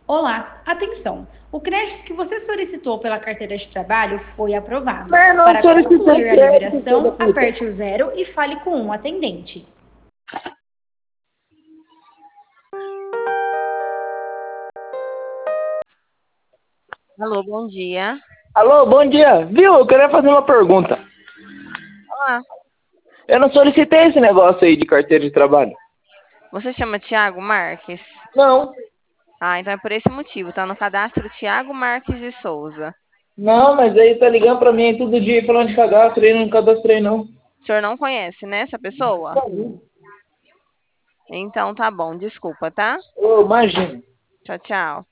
Olá, atenção! O crédito que você solicitou pela carteira de trabalho foi aprovado. Mas não Para solicitei concluir a crédito, filho da liberação, puta. aperte o zero e fale com um atendente. Alô, bom dia. Alô, bom dia. Viu? Eu queria fazer uma pergunta. Olá, Eu não solicitei esse negócio aí de carteira de trabalho. você chama Thiago Marques? Não. Ah, então é por esse motivo, tá no cadastro Thiago Marques de Souza. Não, mas aí tá ligando pra mim aí todo dia falando de cadastro aí, não cadastrei não. O senhor não conhece, né, essa pessoa? Então tá bom, desculpa, tá? Ô, imagina. Tchau, tchau.